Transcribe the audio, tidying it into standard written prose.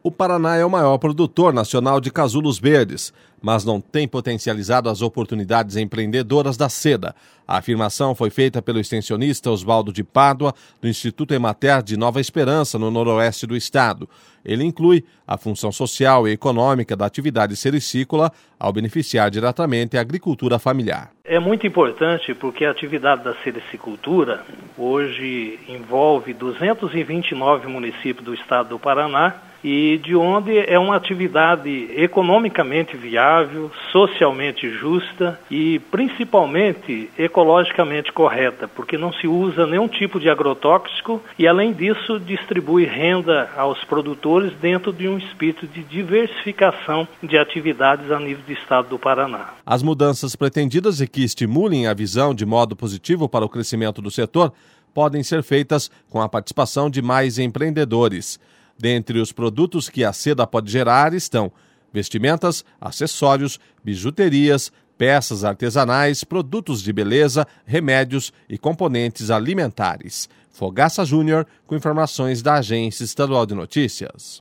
O Paraná é o maior produtor nacional de casulos verdes, mas não tem potencializado as oportunidades empreendedoras da seda. A afirmação foi feita pelo extensionista Oswaldo de Pádua, do Instituto Emater de Nova Esperança, no noroeste do estado. Ele inclui a função social e econômica da atividade sericícola ao beneficiar diretamente a agricultura familiar. É muito importante porque a atividade da sericicultura hoje envolve 229 municípios do estado do Paraná e de onde é uma atividade economicamente viável, socialmente justa e principalmente ecologicamente correta, porque não se usa nenhum tipo de agrotóxico e, além disso, distribui renda aos produtores dentro de um espírito de diversificação de atividades a nível do estado do Paraná. As mudanças pretendidas e que estimulem a visão de modo positivo para o crescimento do setor podem ser feitas com a participação de mais empreendedores. Dentre os produtos que a seda pode gerar estão vestimentas, acessórios, bijuterias, peças artesanais, produtos de beleza, remédios e componentes alimentares. Fogaça Júnior, com informações da Agência Estadual de Notícias.